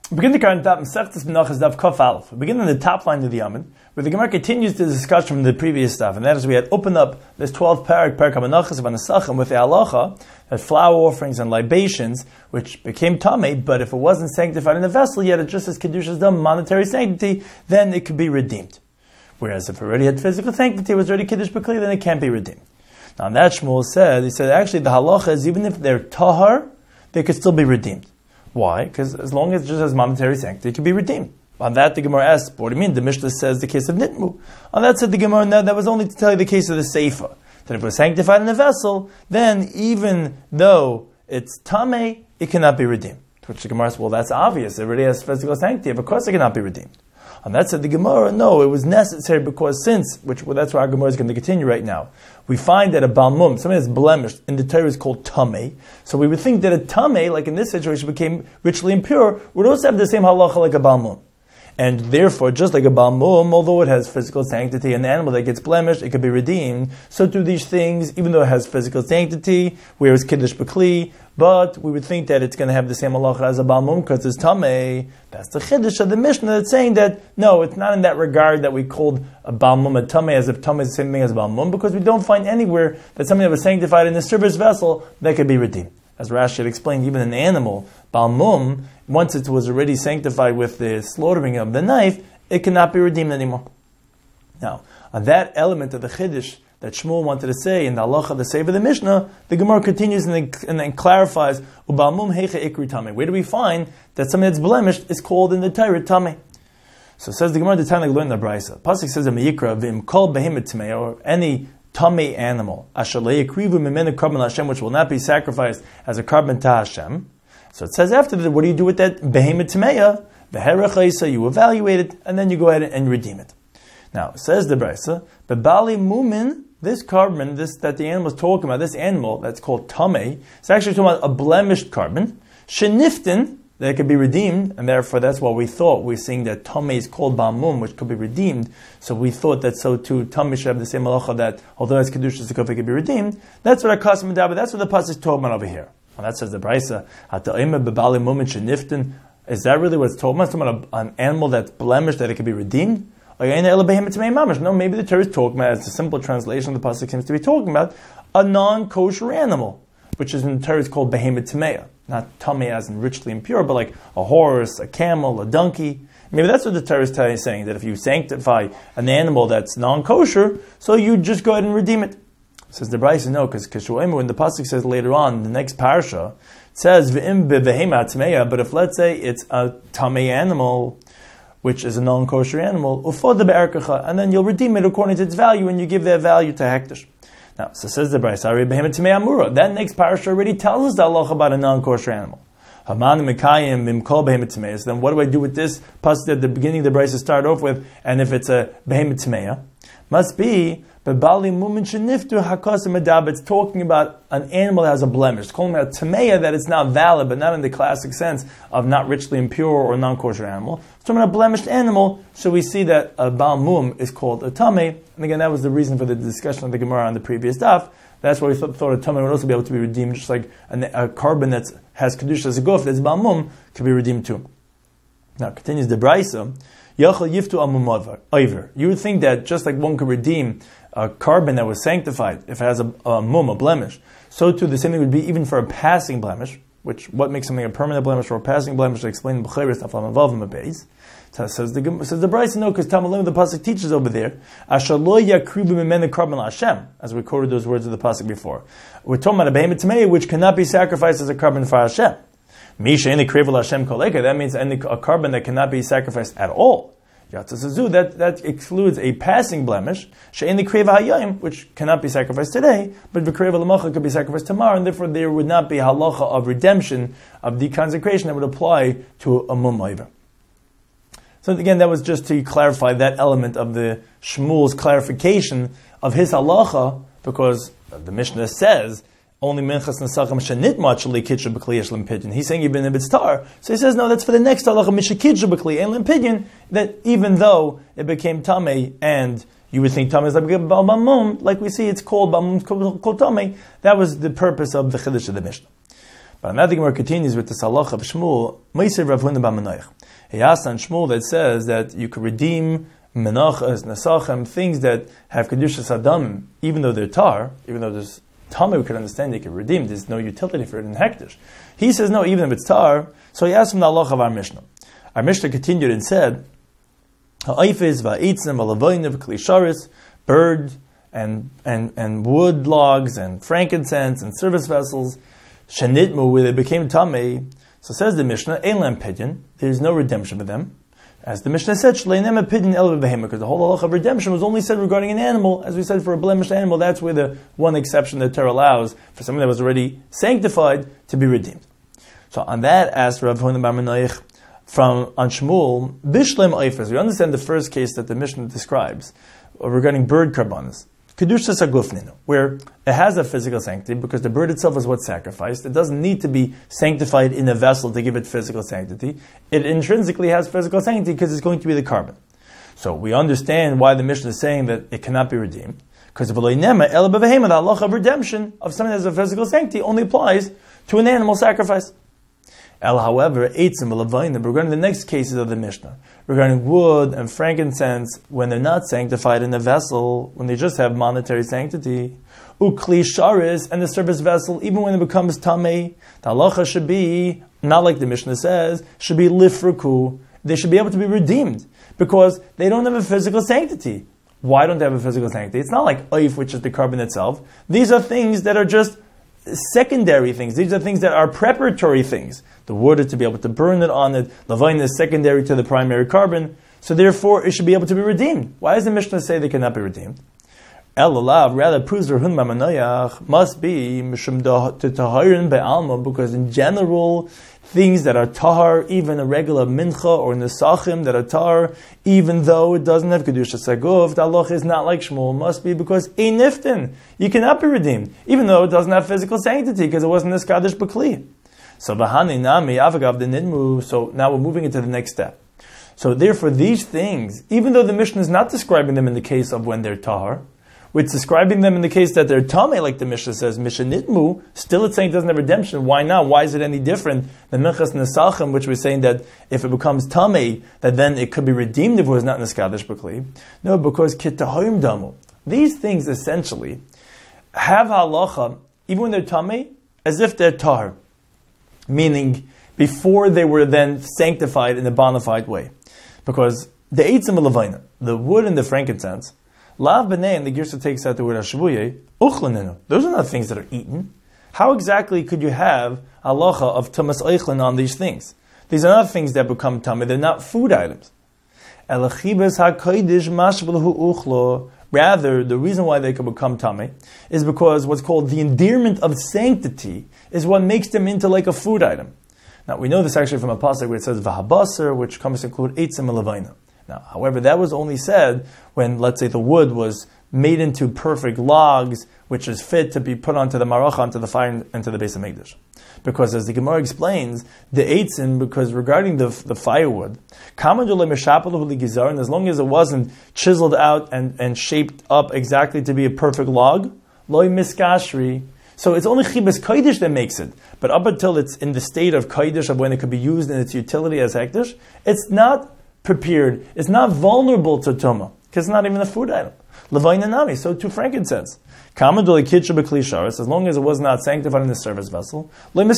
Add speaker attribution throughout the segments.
Speaker 1: We begin the current daf Masechtas Menachos daf Kaf Aleph. We begin on the top line of the Yamid, where the Gemara continues the discussion from the previous stuff, and that is we had opened up this 12th parak HaMenachos of Anasachim with the halacha that flour offerings and libations, which became tamei, but if it wasn't sanctified in the vessel, yet it just as Kedusha's done monetary sanctity, then it could be redeemed. Whereas if it already had physical sanctity, it was already Kiddush B'Kli, then it can't be redeemed. Now on that Shmuel said, he said actually the halacha is even if they're tahar, they could still be redeemed. Why? Because as long as it just has monetary sanctity, it can be redeemed. On that, the Gemara asks, what do you mean? The Mishnah says the case of Nitmu. On that said the Gemara, no, that was only to tell you the case of the Seifa. That if it was sanctified in the vessel, then even though it's Tameh, it cannot be redeemed. To which the Gemara says, well, that's obvious. It already has physical sanctity. Of course it cannot be redeemed. On that said the Gemara, no, it was necessary because that's where our Gemara is going to continue right now. We find that a balmum, something that's blemished, in the Torah is called tamei. So we would think that a tamei, like in this situation, became ritually impure, would also have the same halacha like a balmum. And therefore, just like a balmum, although it has physical sanctity, an animal that gets blemished, it could be redeemed. So do these things, even though it has physical sanctity, whereas Kiddush B'Kli, but we would think that it's going to have the same halacha as a balmum because it's tamei. That's the chiddush of the Mishnah that's saying that, no, it's not in that regard that we called a balmum a tamei as if tamei is the same thing as a balmum, because we don't find anywhere that something that was sanctified in a service vessel that could be redeemed. As Rashi had explained, even an animal, balmum, once it was already sanctified with the slaughtering of the knife, it cannot be redeemed anymore. Now, on that element of the chiddush that Shmuel wanted to say in the halacha, the Sefer of the Mishnah, the Gemara continues and then clarifies, Ubalmum heicha ikri tamei. Where do we find that something that's blemished is called in the Torah tamei? So says the Gemara, the time like learned the Brisa. Pasuk says in Meyikra, v'im kol behemet tamei, or any tamei animal, asher le'yekrivu mimenu karban Hashem, which will not be sacrificed as a karban to Hashem. So it says after that, what do you do with that behemet tamei? V'herech you evaluate it, and then you go ahead and redeem it. Now, says the Brisa, Bebali Mumin, this carbon, that the animal is talking about, this animal that's called tamei, it's actually talking about a blemished carbon. Sheniftin, that could be redeemed, and therefore that's what we thought. We're seeing that tamei is called balmum, which could be redeemed. So we thought that so too, tamei should have the same halacha that although it's kedusha zikuf, it could be redeemed. That's what our custom but that's what the pasuk is talking about over here. And that says the Brisa, Hata'ima Bebali Mumin Sheniftin. Is that really what it's talking about? It's talking about an animal that's blemished, that it could be redeemed? No, maybe the Torah is talking about, as the simple translation of the pasuk seems to be talking about, a non-kosher animal, which is in the Torah is called behemoth tameya, not tamei as in richly impure, but like a horse, a camel, a donkey. Maybe that's what the Torah is saying, that if you sanctify an animal that's non-kosher, so you just go ahead and redeem it. Says the Brisa, no, because when the pasuk says later on, the next parasha, it says v'im behemoth tameya, but if let's say it's a tamei animal, which is a non-kosher animal, and then you'll redeem it according to its value, and you give that value to hektish. Now, so says the Brisa, that next parasha already tells us the halacha about a non-kosher animal. So then what do I do with this pasuk at the beginning of the Brisa start off with, and if it's a behemoth tameya? Must be, it's talking about an animal that has a blemish. It's calling it a tameya, that it's not valid, but not in the classic sense of not richly impure or non-kosher animal. It's talking about a blemished animal, so we see that a balmum is called a tamei. And again, that was the reason for the discussion of the Gemara on the previous daf. That's why we thought a tamei would also be able to be redeemed, just like a carbon that has kedusha as a guf, that's balmum, could be redeemed too. Now, continues the Brisa. You would think that just like one could redeem a carbon that was sanctified, if it has a blemish, so too the same thing would be even for a passing blemish, what makes something a permanent blemish or a passing blemish, to explain in B'chayr stuff on Avav base. Says the Brisa, no, because Tamalim, the pasuk teaches over there, Asher lo yakribu mimenu karban Hashem, as we quoted those words of the pasuk before. We're talking about a behemoth tameya, which cannot be sacrificed as a carbon for Hashem. Misha in the krivel Hashem koleka, that means a carbon that cannot be sacrificed at all. That excludes a passing blemish, which cannot be sacrificed today, but could be sacrificed tomorrow, and therefore there would not be halacha of redemption, of deconsecration that would apply to a mum. So again, that was just to clarify that element of the Shmuel's clarification of his halacha, because the Mishnah says only minchas nesachim shenit machli kitcha b'kli yesh limpidyon. He's saying you've been a bit star. So he says, no, that's for the next halacha mishakitcha b'kli and limpidyon, that even though it became tamei and you would think tamei is like balmum, like we see it's called balmum called tamei, that was the purpose of the chiddush of the Mishnah. But another Gemara continues with this halacha of Shmuel, Meiser Rav Huna bar Menayach. He asked on Shmuel that says that you could redeem menachas, nesachem, things that have kedushas adam, even though they're tar, even though there's tamei, we could understand they could redeem. There's no utility for it in hektish. He says no, even if it's tar. So he asked him the halacha of our Mishnah. Our Mishnah continued and said, ha'ifis va'etzim v'lavoynev klisharis, bird and wood logs and frankincense and service vessels, shenitmu, where they became tamei. So says the Mishnah, Eilam Pidyon, there's no redemption for them. As the Mishnah said, Shleinem Pidyon El Behema, because the whole halacha of redemption was only said regarding an animal. As we said, for a blemished animal, that's where the one exception that Torah allows for something that was already sanctified to be redeemed. So on that, asked Rav Huna bar Menayich from on Shmuel, Bishlem Eifers. We understand the first case that the Mishnah describes regarding bird karbanos. Kedushas agufninu, where it has a physical sanctity because the bird itself is what's sacrificed. It doesn't need to be sanctified in a vessel to give it physical sanctity. It intrinsically has physical sanctity because it's going to be the carbon. So we understand why the Mishnah is saying that it cannot be redeemed. Because the halacha of redemption of something that has a physical sanctity only applies to an animal sacrifice. However, regarding the next cases of the Mishnah, regarding wood and frankincense, when they're not sanctified in a vessel, when they just have monetary sanctity, ukli sharis, and the service vessel, even when it becomes tamei, the halacha should be, not like the Mishnah says, should be lifruku. They should be able to be redeemed, because they don't have a physical sanctity. Why don't they have a physical sanctity? It's not like oif, which is the carbon itself. These are things that are just secondary things. These are things that are preparatory things. The wood is to be able to burn it on it. Lavain is secondary to the primary carbon. So therefore, it should be able to be redeemed. Why does the Mishnah say they cannot be redeemed? El rather proves Rahun Mamanayach must be Mishum to Taharin Be'alma, because in general, things that are tahar, even a regular mincha or nesachim that are tahar, even though it doesn't have kedusha saguf, the halacha is not like Shmuel. Must be because a niftin, you cannot be redeemed, even though it doesn't have physical sanctity because it wasn't this kaddish b'kli. So v'hani nami avagav the nidmu. So now we're moving into the next step. So therefore, these things, even though the Mishnah is not describing them in the case of when they're tahar, it's describing them in the case that they're tamei, like the Mishnah says, mishanitmu, still it's saying it doesn't have redemption. Why not? Why is it any different than minchas nesachim, which we're saying that if it becomes tamei, that then it could be redeemed if it was not neskadish b'kli? No, because kitahim damu. These things essentially have halacha, even when they're tamei, as if they're tar, meaning before they were then sanctified in a bona fide way. Because the eitzim levayna, the wood and the frankincense, Lav b'nei, and the Girsa takes out the word Hashavuye, uchlanenu. Those are not things that are eaten. How exactly could you have halacha of tamas eichlin on these things? These are not things that become tamei. They're not food items. Elachibes hakodesh mashv'lahu uchlo. Rather, the reason why they can become tamei is because what's called the endearment of sanctity is what makes them into like a food item. Now, we know this actually from a pasuk where it says v'habasar, which comes to include eitzim elavayna. Now, however, that was only said when, let's say, the wood was made into perfect logs, which is fit to be put onto the maracha, onto the fire, into the Beis HaMikdash. Because as the Gemara explains, the eitzin, because regarding the firewood, and as long as it wasn't chiseled out and shaped up exactly to be a perfect log, loy miskashri. So it's only chibas kodesh that makes it. But up until it's in the state of kodesh, of when it could be used in its utility as hekdesh, it's not prepared, it's not vulnerable to tumah, because it's not even a food item. Levayna nami, so to frankincense. As long as it was not sanctified in the service vessel,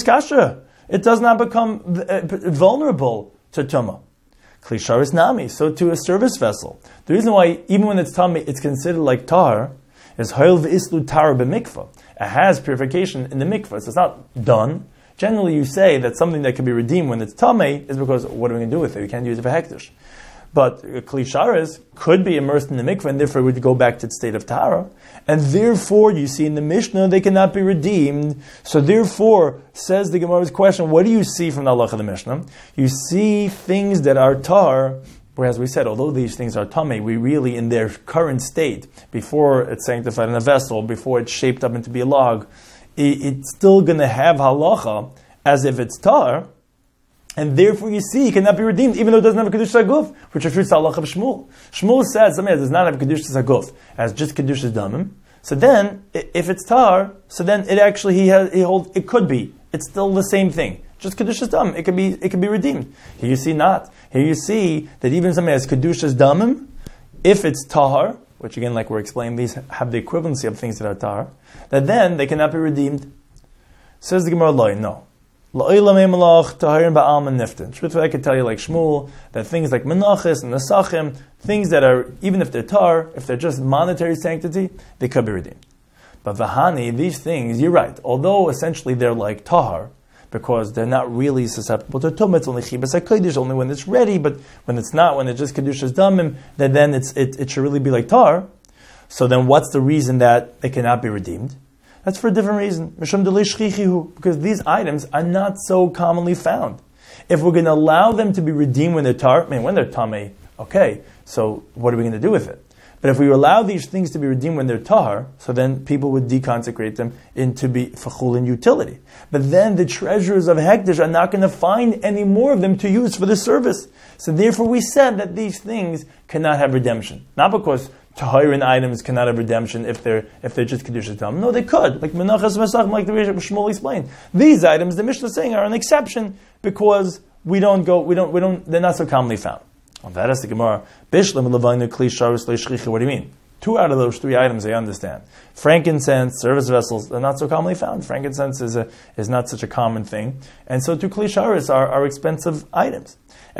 Speaker 1: it does not become vulnerable to tumah. Klisharis nami, so to a service vessel. The reason why, even when it's tummy, it's considered like tar, is hoil v'islu tar b'mikvah. It has purification in the mikvah, so it's not done. Generally, you say that something that can be redeemed when it's tamei is because what are we going to do with it? We can't use it for hekdesh. But klisharis could be immersed in the mikveh, and therefore would go back to the state of tahara. And therefore, you see in the Mishnah, they cannot be redeemed. So therefore, says the Gemara's question, what do you see from the halacha of the Mishnah? You see things that are tar, whereas we said, although these things are tamei, we really, in their current state, before it's sanctified in a vessel, before it's shaped up into be a log, it's still going to have halacha as if it's tar, and therefore you see it cannot be redeemed, even though it doesn't have a kedusha saguf, which refers to halacha of Shmuel. Shmuel says something that does not have a kedusha saguf, as just kedusha damim. So then, if it's tar, so then it actually he holds it could be. It's still the same thing. Just kedusha damim. It can be redeemed. Here you see not. Here you see that even something as Kedushas Damim, if it's Tahar, which again, like we're explaining, these have the equivalency of things that are Tahar, that then they cannot be redeemed. Says the Gemara, no. Truthfully, I could tell you like Shmuel, that things like Menachos and Nesachim, things that are, even if they're Tahar, if they're just monetary sanctity, they could be redeemed. But Vahani, these things, you're right, although essentially they're like Tahar, because they're not really susceptible to Tumah, it's only Chibas HaKodesh, only when it's ready, but when it's not, when it's just Kedushas Damim, then it should really be like Tahar. So then what's the reason that they cannot be redeemed? That's for a different reason. Because these items are not so commonly found. If we're going to allow them to be redeemed when they're Tahar, when they're Tameh, okay, so what are we going to do with it? But if we allow these things to be redeemed when they're tahar, so then people would deconsecrate them into be fachul and utility. But then the treasurers of Hekdesh are not going to find any more of them to use for the service. So therefore we said that these things cannot have redemption. Not because tahirin items cannot have redemption if they're just Kedushas Damim. No, they could. Like Menachos Mesachim, like the way Shmuel explained. These items, the Mishnah is saying, are an exception because they're not so commonly found. On that is the Gemara. Bishlam levayna kli sharus leishchicha. What do you mean? 2 out of those 3 items I understand. Frankincense, service vessels, they're not so commonly found. Frankincense is not such a common thing. And so 2 kli sharus are expensive items.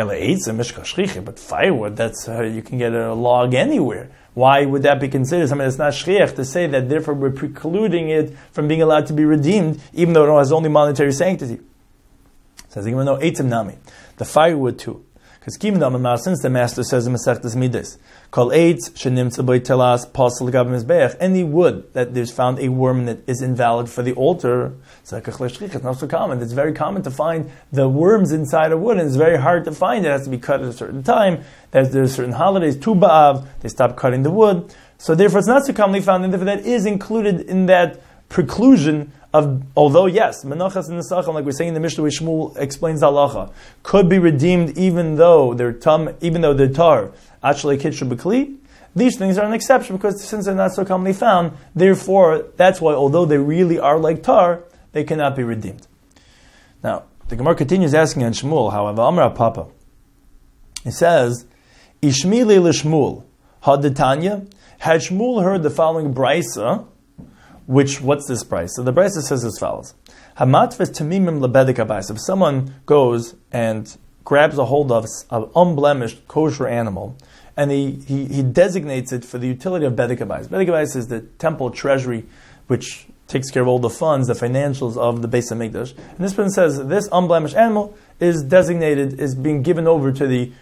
Speaker 1: But firewood, that's you can get a log anywhere. Why would that be considered something that's not shriach to say that therefore we're precluding it from being allowed to be redeemed, even though it has only monetary sanctity? Says the Gemara, no, eitzim nami. The firewood too. Because since the master says in Masechtas Midas, Kol eitz shenimtza b'y telas pasal gav mizbeach, any wood that there's found a worm in it is invalid for the altar. It's not so common. It's very common to find the worms inside a wood, and it's very hard to find. It has to be cut at a certain time. There's certain holidays, Tu B'Av, they stop cutting the wood. So therefore it's not so commonly found, and therefore that is included in that preclusion of, although yes, Menachos and Nesachim, like we're saying in the Mishnah, where Shmuel explains the halacha, could be redeemed even though they're tar. Actually, kid should be kli. These things are an exception because since they're not so commonly found, therefore that's why, although they really are like tar, they cannot be redeemed. Now the Gemara continues asking on Shmuel, however, Amar Papa, he says, Ishmili l'Shmuel hadetanya. Had Shmuel heard the following brisa? What's this price? So the price says as follows: Hamatves tamimim lebedik habayis. If someone goes and grabs a hold of an unblemished kosher animal, and he designates it for the utility of bedek habayis. Bedek habayis is the temple treasury, which takes care of all the funds, the financials of the Beis Hamikdash. And this person says this unblemished animal is designated, is being given over to the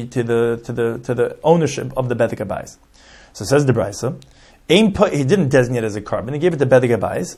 Speaker 1: ownership of the bedek habayis. So says the brisa. He didn't designate it as a carbon. He gave it to bedek habayis.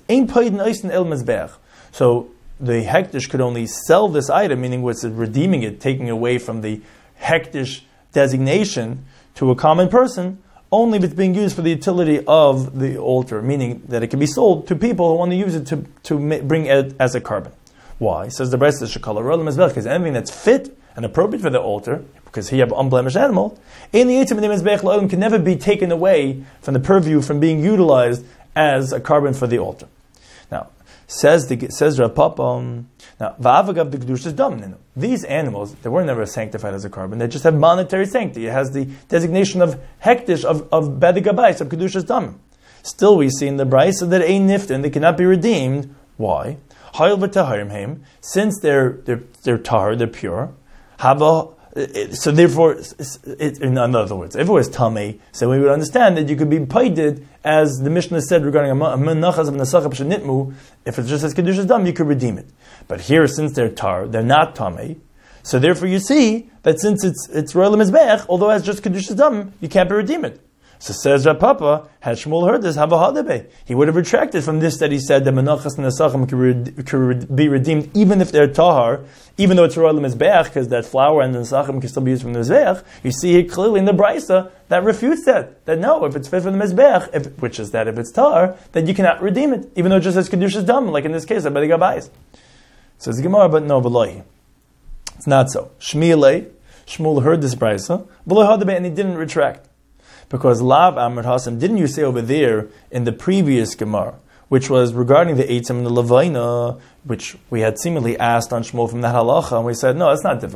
Speaker 1: So the hektish could only sell this item, meaning what's redeeming it, taking away from the hektish designation to a common person, only if it's being used for the utility of the altar, meaning that it can be sold to people who want to use it to bring it as a carbon. Why? Says the rest of the shekala rolam as well, because anything that's fit and appropriate for the altar, because he have an unblemished animal, in the item can never be taken away from the purview from being utilized as a carbon for the altar. Now, says Rav Papa, va'avagav the kedushas dam. These animals, they were never sanctified as a carbon. They just have monetary sanctity. It has the designation of hektish, of bedek habayis, of kedushas dam. Still, we see in the brisa that ein niftin, they cannot be redeemed. Why? Since they're tahar, they're pure. So therefore, in other words, if it was tamei, so we would understand that you could be paided, as the Mishnah said regarding a menachas of nesachim shenitmu. If it just says kedushas dam, you could redeem it. But here, since they're tar, they're not tamei. So therefore, you see that since it's royal mizbech, although it's just kedushas dam, you can't be redeem it. So says Rav Papa, had Shmuel heard this, he would have retracted from this that he said that menachas and nesachim could be redeemed even if they're tahar, even though it's royal mizbeach, because that flour and the nesachim can still be used from the mizbeach. You see here clearly in the brisa that refutes that no, if it's fit for the mizbeach, which is that if it's tahar, then you cannot redeem it, even though it just says kedushas dam, like in this case, bedek habayis. Says the Gemara, but no, v'lohi. It's not so. Shmuel heard this brisa, and he didn't retract. Because Lav Amr Hasan, didn't you say over there in the previous Gemara, which was regarding the Eitzim and the Levaina, which we had seemingly asked on Shmuel from that halacha, and we said, no, it's not difficult.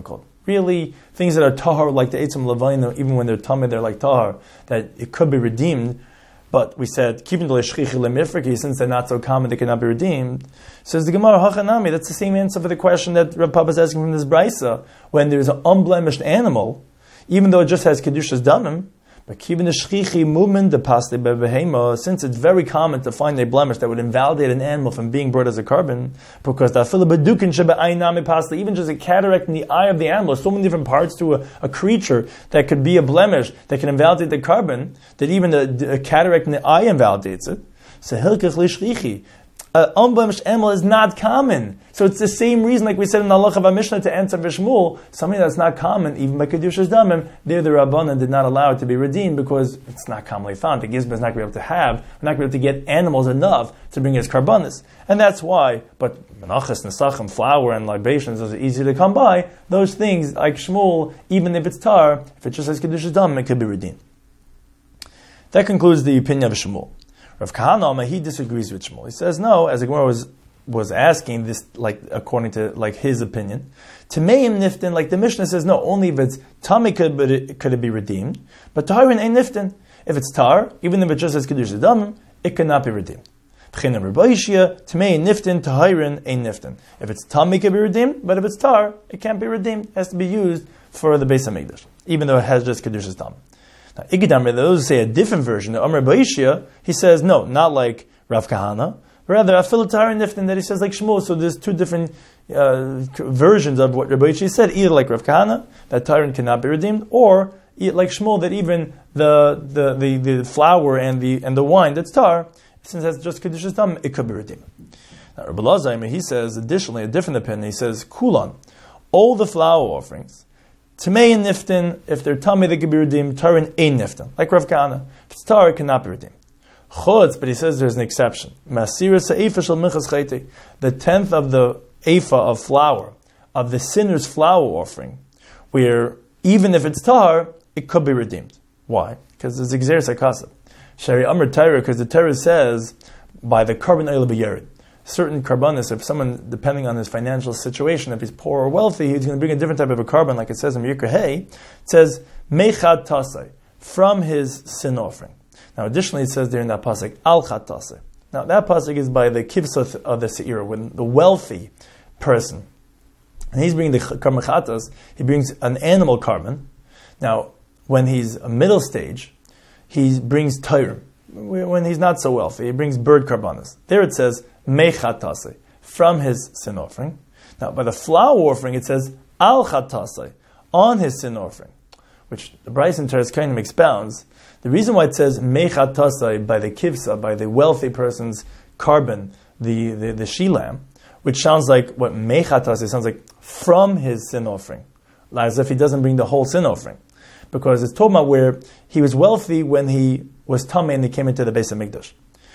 Speaker 1: really things that are tahar, like the Eitzim Levayna, even when they're tamid, they're like tahar, that it could be redeemed. But we said, keeping the leshchichi lemifriki, since they're not so common, they cannot be redeemed. Says the Gemara, hachanami, that's the same answer for the question that Rav Papa is asking from this brisa. When there's an unblemished animal, even though it just has kedushas damim, but keeping the shchichi movement, the pasli bebehema, since it's very common to find a blemish that would invalidate an animal from being brought as a carbon, because the afilabadukin sheba'aynami pasli, even just a cataract in the eye of the animal, so many different parts to a creature that could be a blemish that can invalidate the carbon, that even a cataract in the eye invalidates it. So hilkach lishchichi. An unblemished animal is not common. So it's the same reason, like we said in the Halacha of Mishnah to answer Vishmul, something that's not common, even by Kedushas Damim, there the Rabbanan did not allow it to be redeemed because it's not commonly found. The Gizba is not going to be able to have, we're not going to be able to get animals enough to bring as karbanis. And that's why, but Menachas, Nesachim, flour, and libations, those are easy to come by. Those things, like Shmuel, even if it's tar, if it just says Kedushas Damim, it could be redeemed. That concludes the opinion of Shmuel. Rav Kahana, he disagrees with Shmuel. He says no, as the Gemara was asking this, like according to like his opinion. Tameim niftin, like the Mishnah says, no, only if it's tami could it be redeemed, but tahirin ain't niftin. If it's tar, even if it just says kedusha damim, it cannot be redeemed. V'chinam Rabbaishia, tameim niftin, tahirin ain't niftin. If it's tami could be redeemed, but if it's tar, it can't be redeemed. It has to be used for the Beis HaMikdash, even though it has just kedusha damim. Now, Igidam, those say a different version. The Amr Baishia, he says, no, not like Rav Kahana, rather, Afilatar and Niftin, that he says like Shmuel. So there's two different versions of what Rabbi Baishia said, either like Rav Kahana, that Tyron cannot be redeemed, or like Shmuel, that even the flour and the wine that's tar, since that's just Kedushas Dam, it could be redeemed. Now, Rabbi Lazar, he says, additionally, a different opinion, he says, Kulan, all the flour offerings, Tamei and Niftin, if they're tummy, they can be redeemed. Tarin ain't Niftin. Like Rav Kahana. If it's tar, it cannot be redeemed. Chutz, but he says there's an exception. Masira se'efa shel minchas chayte. The 10th of the ephah of flour, of the sinner's flour offering, where even if it's tar, it could be redeemed. Why? Because there's Xeris HaKasab. Shari Amr Torah, because the Torah says, by the carbon oil b'yerid. Certain carbonis, if someone, depending on his financial situation, if he's poor or wealthy, he's going to bring a different type of a carbon, like it says in Yikra Hey. It says, Mechad Tasei, from his sin offering. Now, additionally, it says there in that pasuk, Al Chat Tasei. Now, that pasuk is by the Kivsoth of the Se'ira, when the wealthy person, and he's bringing the Karban Chatas, he brings an animal carbon. Now, when he's a middle stage, he brings Tayrim. When he's not so wealthy, he brings bird carbonis. There it says, Mechatase, from his sin offering. Now, by the flour offering, it says, Al Chatase, on his sin offering, which the Bryson Teres kind of expounds. The reason why it says Mechatase by the kivsa, by the wealthy person's carbon, the she-lamb, which sounds like what Mechatase sounds like from his sin offering, as if he doesn't bring the whole sin offering. Because it's talking about where he was wealthy when he was tamei and he came into the Beis HaMikdash.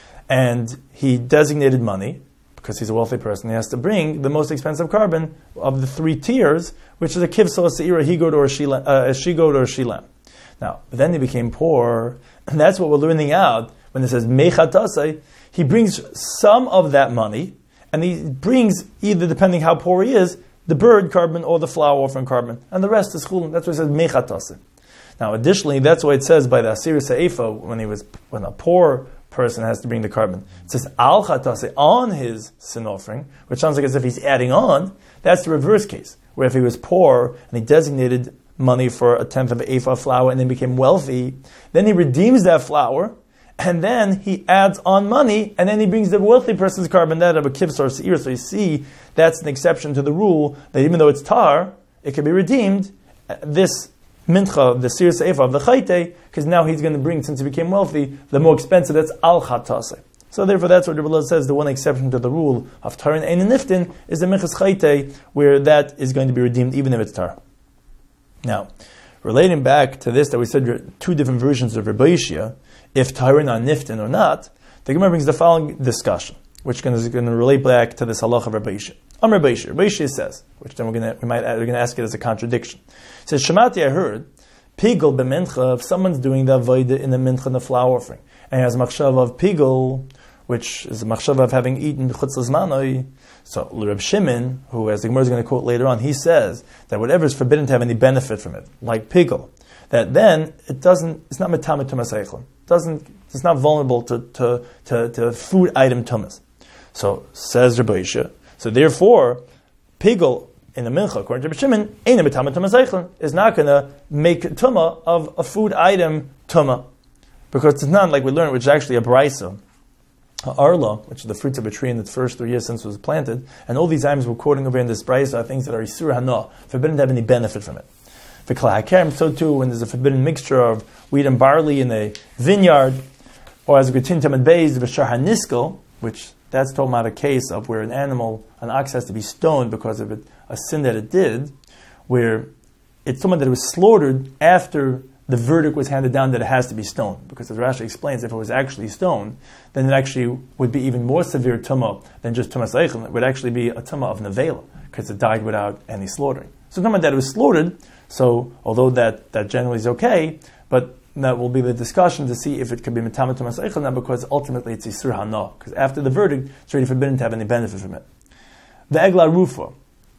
Speaker 1: And he designated money, because he's a wealthy person, he has to bring the most expensive carbon of the 3 tiers, which is a kivsa, a se'ira, a he-goat, or a she-goat, or a she-lamb. Now, then he became poor, and that's what we're learning out when it says Mechatasei. He brings some of that money, and he brings, either depending how poor he is, the bird carbon or the flour offering carbon, and the rest is chulin. That's why it says Mechatasei. Now, additionally, that's why it says by the Asir Se'efa, when a poor person has to bring the carbon, it says Al Chatase, on his sin offering, which sounds like as if he's adding on. That's the reverse case, where if he was poor and he designated money for a 10th of an ephah of flour and then became wealthy, then he redeems that flour, and then he adds on money, and then he brings the wealthy person's carbon, that of a kivs or se'ir. So you see, that's an exception to the rule that even though it's tar, it can be redeemed. This mincha, the Sir Se'efa of the Chayte, because now he's going to bring, since he became wealthy, the more expensive, that's Al Chatase. So therefore that's what Rebbe says, the one exception to the rule of Tarin Ein Niftin is the Minchas Chayte, where that is going to be redeemed even if it's tar. Now, relating back to this, that we said 2 different versions of Rebbe Yishia, if Tarin on Niftin or not, the Gemara brings the following discussion, which is going to relate back to this halach of Rebbe Yishia. Rebbe Yishia says, which then we're going to ask it as a contradiction. It says, Shemati, I heard, pigel b'mincha, if someone's doing the avodah in the mincha, in the flour offering, and he has machshav of pigel, which is the machshava of having eaten chutz l'zmanoi. So Reb Shimon, who, as the Gemara is going to quote later on, he says that whatever is forbidden to have any benefit from it, like pigel, that then it's not metamet tumas eichlin. It's not vulnerable to food item tumas. So says Reb Isha. So therefore, pigel in the mincha, according to Reb Shimon, ain't a metamet tumas eichlin, is not going to make tuma of a food item tuma, because it's not like we learned, which is actually a brisa. Arla, which is the fruits of a tree in the first 3 years since it was planted, and all these items we're quoting over in this brisa are things that are isur hana, forbidden to have any benefit from it. The kla hakerem, so too, when there's a forbidden mixture of wheat and barley in a vineyard, or as a gutin tamid beis, the b'shar haniskel, which that's talking about a case of where an ox has to be stoned because of a sin that it did, where it's someone that was slaughtered after the verdict was handed down that it has to be stoned. Because as Rashi explains, if it was actually stoned, then it actually would be even more severe tumah than just tumas eichlin. It would actually be a tumah of nevela, because it died without any slaughtering. So tumah that it was slaughtered, so although that generally is okay, but that will be the discussion to see if it could be metamet tumas eichlin, now because ultimately it's isur hana, because after the verdict, it's already forbidden to have any benefit from it. The egla rufa,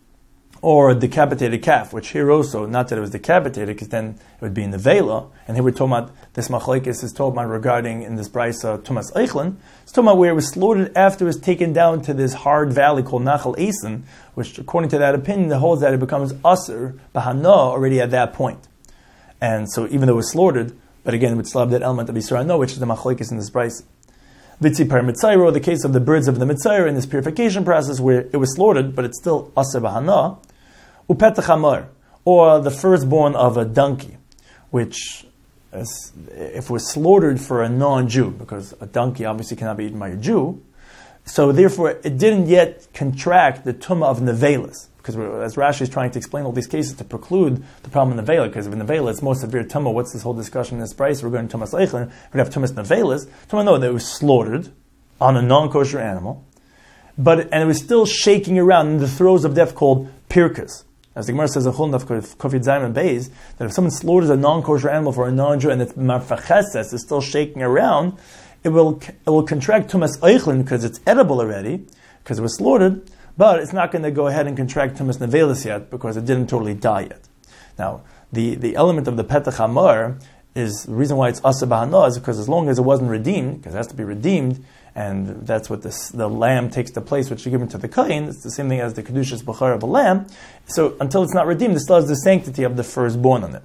Speaker 1: or a decapitated calf, which here also, not that it was decapitated, because then it would be in the vela, and here we're talking about, this machlekes is talking about regarding in this brisa tumas eichlin, it's talking about where it was slaughtered after it was taken down to this hard valley called Nachal Eisen, which according to that opinion, holds that it becomes asur, bahana, already at that point. And so even though it was slaughtered, but again, it would still have that element of isur hana, which is the machlekes in this brisa. Vitzi par mitzayro, the case of the birds of the mitzayro in this purification process where it was slaughtered, but it's still asur bahana. Upetach hamar, or the firstborn of a donkey, which, if it was slaughtered for a non-Jew, because a donkey obviously cannot be eaten by a Jew, so therefore it didn't yet contract the tumah of nevelas, because as Rashi is trying to explain all these cases to preclude the problem of nevela, because if nevela it's more severe tumah, what's this whole discussion in this price regarding tumas eichlin? We'd have tumas nevelas. Tumah no, that it was slaughtered on a non-kosher animal, and it was still shaking around in the throes of death called pirkas. As the Gemara says in Chulun of Kofid Zayim and Beis, that if someone slaughters a non-kosher animal for a non-Jew and it's marfacheses, is still shaking around, it will contract tumas eichlin because it's edible already, because it was slaughtered, but it's not going to go ahead and contract tumas nevelis yet because it didn't totally die yet. Now, the element of the petach hamar is the reason why it's asa bahana is because as long as it wasn't redeemed, because it has to be redeemed, and that's what the lamb takes the place which is given to the kohen. It's the same thing as the kedushas b'char of a lamb. So until it's not redeemed, it still has the sanctity of the firstborn on it.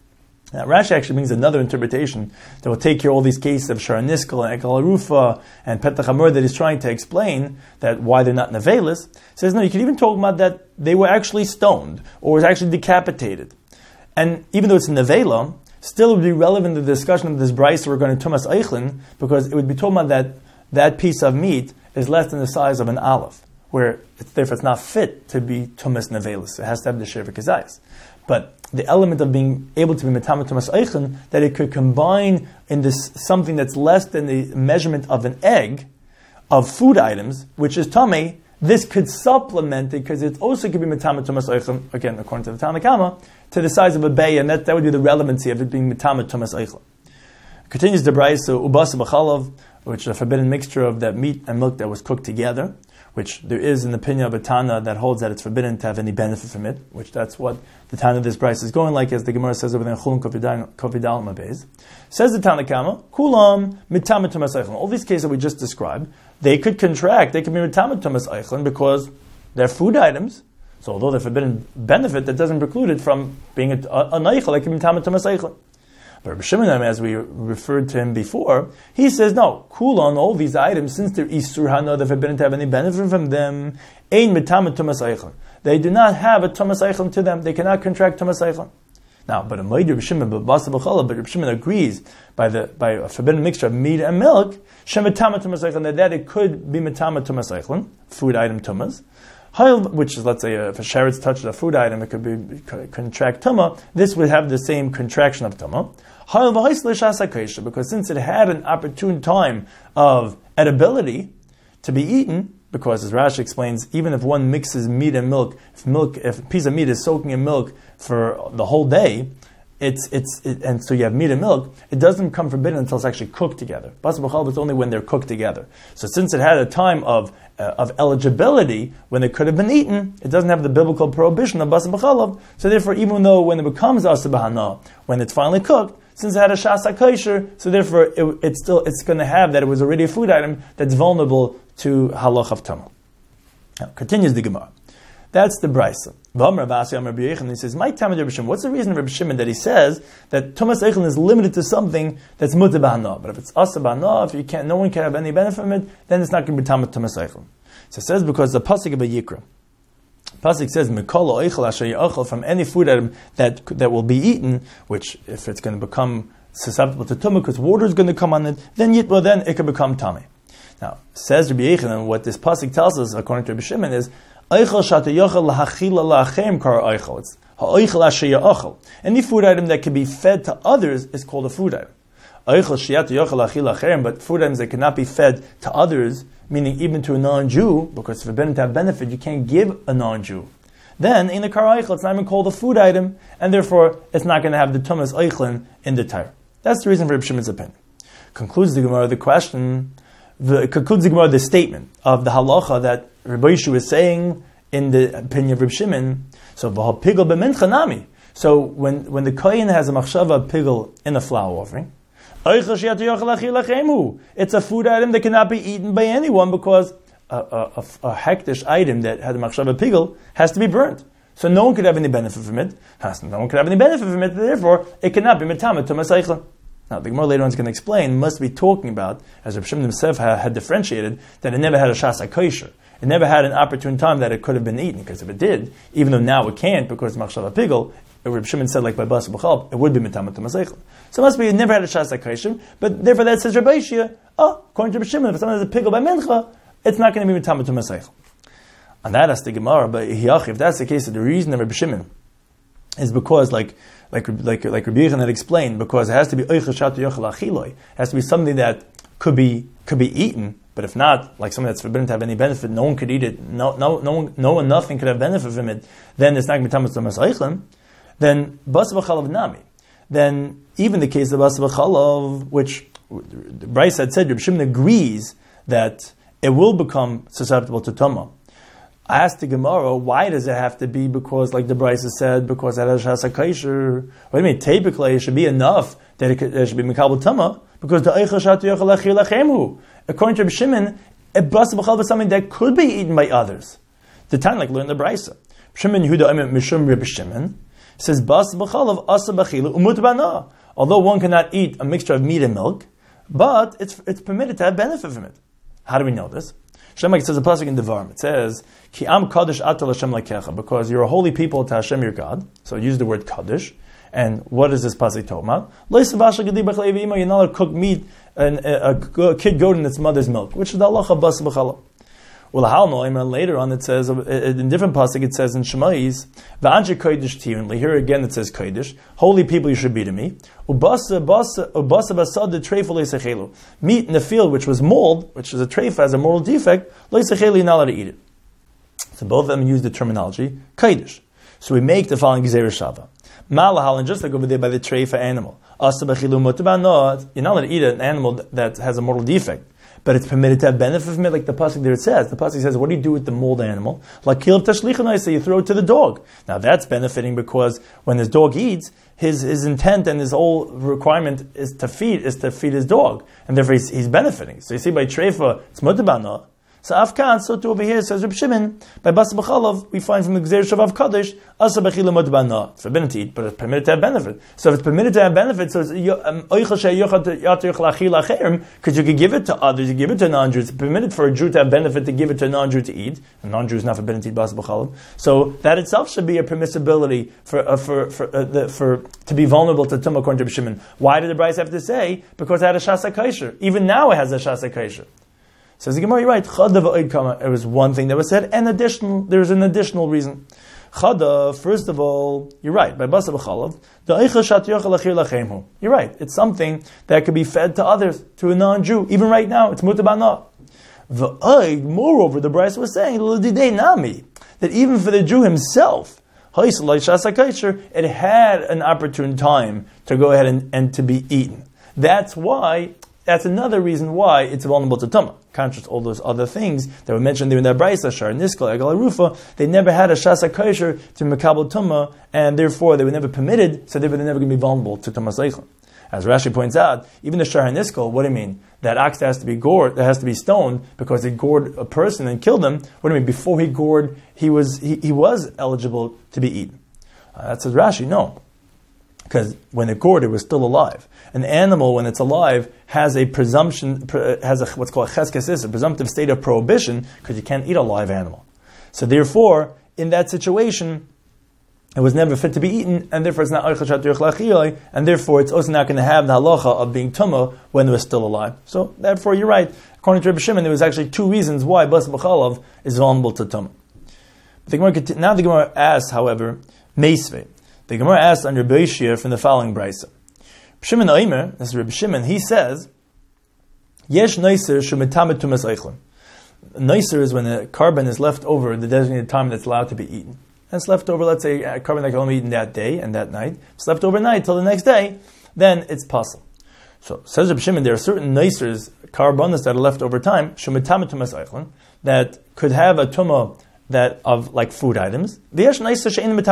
Speaker 1: Now Rashi actually brings another interpretation that will take care of all these cases of Shara Niskel and Ekal Arufa and Petach Hamor that he's trying to explain that why they're not nevelis. Says no, you can even talk about that they were actually stoned or was actually decapitated, and even though it's nevela, still it would be relevant to the discussion of this brisa regarding tumas eichlin, because it would be talking about that piece of meat is less than the size of an olive, where therefore it's not fit to be tumas nevelis. It has to have the shevik kazayis. But the element of being able to be metamet tumas eichlin, that it could combine in this something that's less than the measurement of an egg of food items, which is tamei, this could supplement it because it also could be metamet tumas eichlin, again according to the Tanna Kama, to the size of a bay, and that would be the relevancy of it being metamet tumas eichlin. Continues the brayso ubasa b'chalav, which is a forbidden mixture of that meat and milk that was cooked together, which there is an opinion of a Tana that holds that it's forbidden to have any benefit from it, which that's what the Tana of this price is going like, as the Gemara says over there in Chulun Kofidal Mabez. Says the Tana Kama, Kulam mitamet tumas eichlin. All these cases that we just described, they could contract, they could be mitamet tumas eichlin because they're food items. So although they're forbidden benefit, that doesn't preclude it from being a neichel, like mitamet tumas eichlin. But Rabbi Shimon, as we referred to him before, he says, no, on all these items, since they're isur hana, they're forbidden to have any benefit from them, ein mitamet tumas eichlin. They do not have a tumas eichlin to them. They cannot contract tumas eichlin. Now, but Rabbi Shimon agrees by a forbidden mixture of meat and milk, shemitamet tumas eichlin, that it could be mitamet tumas eichlin, food item tumas, which is, let's say, if a sheretz touches a food item, it could contract tumah. This would have the same contraction of tumah. Because since it had an opportune time of edibility to be eaten, because as Rashi explains, even if one mixes meat and milk, if a piece of meat is soaking in milk for the whole day, and so you have meat and milk, it doesn't become forbidden until it's actually cooked together. Basar b'chalav is only when they're cooked together. So since it had a time of eligibility when it could have been eaten, it doesn't have the biblical prohibition of basar b'chalav. So therefore, even though when it becomes asa b'hana, when it's finally cooked, since it had a shas hakosher, so therefore it's going to have that it was already a food item that's vulnerable to halach of tumah. Now, continues the Gemara. That's the brisa. He says, "My time Rabbi Shimon. What's the reason of Rabbi Shimon that he says that tumas eichlin is limited to something that's mutar b'hana? But if it's asa b'hana, if you can't, no one can have any benefit from it, then it's not going to be tumas eichlin." So it says because the pasuk of Vayikra. Pasuk says, "Mikol oichel asher yachol," from any food item that will be eaten, which if it's going to become susceptible to tumah because water is going to come on it, then it could become tamei. Now says Rabbi Yochanan, what this pasuk tells us, according to Rabbi Shimon, is oichel shata yachol lahachila lachem kar oichel. It's ha'oichel asher yachol. Any food item that can be fed to others is called a food item. Oichel shata yachol lahachila lachem, but food items that cannot be fed to others, meaning even to a non-Jew, because it's forbidden to have benefit, you can't give a non-Jew. Then, in the kar oichel, it's not even called a food item, and therefore, it's not going to have the tumas oichlin in the Torah. That's the reason for Reb Shimon's opinion. Concludes the Gemara the statement of the halacha that Rabbi Yishu is saying in the opinion of Reb Shimon. So, pigel b'mincha nami. So, when the kohen has a machshava pigel in a flour offering, it's a food item that cannot be eaten by anyone because a hektish item that had a machshava pigel has to be burnt. So no one could have any benefit from it. Therefore, it cannot be metama tumas eichlin. Now, the Gemara later on is going to explain, must be talking about, as Reb Shimon himself had differentiated, that it never had a shas hakosher. It never had an opportune time that it could have been eaten, because if it did, even though now it can't because it's machshava pigel, Reb Shimon said, like by basar b'chalav, it would be metama tumas eichlin. So it must be it never had a shas hakosher, but therefore that says Rabbi Yishia, according to Reb Shimon, if someone has a pigel by mincha, it's not going to be metama tumas eichlin. And that has the Gemara, but if that's the case, the reason of Reb Shimon is because, like Rabbi Yochanan had explained, because it has to be oichel shatu yochel achiloi. It has to be something that could be eaten, but if not, like something that's forbidden to have any benefit, no one could eat it. No one, nothing could have benefit from it. Then it's not going to be tamas eichlin. Then basar b'chalav nami. Then even the case of basar b'chalav, which Bryce had said, Rabbi Shimon agrees that it will become susceptible to tumah. I asked the Gemara, why does it have to be? Because, like the Bryce said, because it has shas hakosher. What do you mean? Typically, it should be enough that it should be mikabel tumah, because the oichel shatu yochel achil lachemu. According to Rabbi Shimon, a basar b'chalav is something that could be eaten by others. The time, like learn the Bryce. Shimon Yehuda Omer Mishum Rabbi Shimon says basar b'chalav asa b'chilu umut bana. Although one cannot eat a mixture of meat and milk, but it's permitted to have benefit from it. How do we know this? It says a pasuk in Devarim. It says, "Ki am kadosh ata l'Hashem lakecha," because you're a holy people to Hashem your God. So use the word kadosh. And what is this pasuk talking about? You're not allowed to cook meat and a kid goat in its mother's milk, which is the halacha basar b'chalav. Well, later on it says, in different pasuk it says in Shemais, "V'anche kodesh tirun." Here again it says kodesh, holy people you should be to me. Meat in the field which was mold, which is a treifa, has a moral defect, you're not allowed to eat it. So both of them use the terminology kodesh. So we make the following gzeira shava. Malahal, and just like over there by the treifa animal, you're not allowed to eat an animal that has a mortal defect, but it's permitted to have benefit from it, like the pasuk there it says. The pasuk says, what do you do with the mold animal? Like kil tashlichanai, so you throw it to the dog. Now that's benefiting because when his dog eats, his intent and his whole requirement is to feed his dog, and therefore he's benefiting. So you see by treifa, it's mutar b'hana. So Afkan, so too over here, says Reb Shimon, by basar b'chalav, we find from the Gzeir Shavav Kadosh, asa b'chilu mutar b'hana. It's forbidden to eat, but it's permitted to have benefit. So if it's permitted to have benefit, so it's because you could give it to others, you give it to non-Jews. It's permitted for a Jew to have benefit to give it to a non-Jew to eat. A non-Jew is not forbidden to eat basar b'chalav. So that itself should be a permissibility for to be vulnerable to tumah according to Reb Shimon. Why did the Bryce have to say? Because it had a shas hakosher. Even now it has a shas hakosher. Says the Gemara, you're right. It was one thing that was said, and there's an additional reason. Chada, first of all, you're right. By basar b'chalav, the oichel shatu yochel achil lachemu. You're right. It's something that could be fed to others, to a non-Jew. Even right now, it's mutar b'hana. Moreover, the Bryce was saying, that even for the Jew himself, it had an opportune time to go ahead and to be eaten. That's another reason why it's vulnerable to tumah. Conscious all those other things that were mentioned there in that brayso, shar niskal, egal arufa, they never had a shasa kosher to mekabel tumah, and therefore they were never permitted, so they were never going to be vulnerable to tumah seichel. As Rashi points out, even the shar niskal, what do you mean? That ox that has to be gored, that has to be stoned because he gored a person and killed him. What do you mean? Before he gored, he was eligible to be eaten. That says Rashi, no. Because when it gored, it was still alive. An animal, when it's alive, has a presumption, what's called a cheskes, a presumptive state of prohibition, because you can't eat a live animal. So therefore, in that situation, it was never fit to be eaten, and therefore it's not and therefore it's also not going to have the halacha of being tumah when it was still alive. So therefore, you're right. According to Rebbe Shimon, there was actually two reasons why bas b'chalav is vulnerable to tumah. Now the Gemara asks, however, meisvei. The Gemara asks under Rebbe Yishia from the following brayso. Shimon Oimer, this is Rebbe Shimon, he says, Yesh noiser shumetamet tumas eichlin. Noiser is when the carbon is left over the designated time that's allowed to be eaten. And it's left over, let's say, a carbon that can only be eaten that day and that night. It's left overnight till the next day, then it's possible. So, says Rebbe Shimon, there are certain noisers, carbonas that are left over time, shumetamet tumas eichlin, that could have a tumah that of like food items. There are certain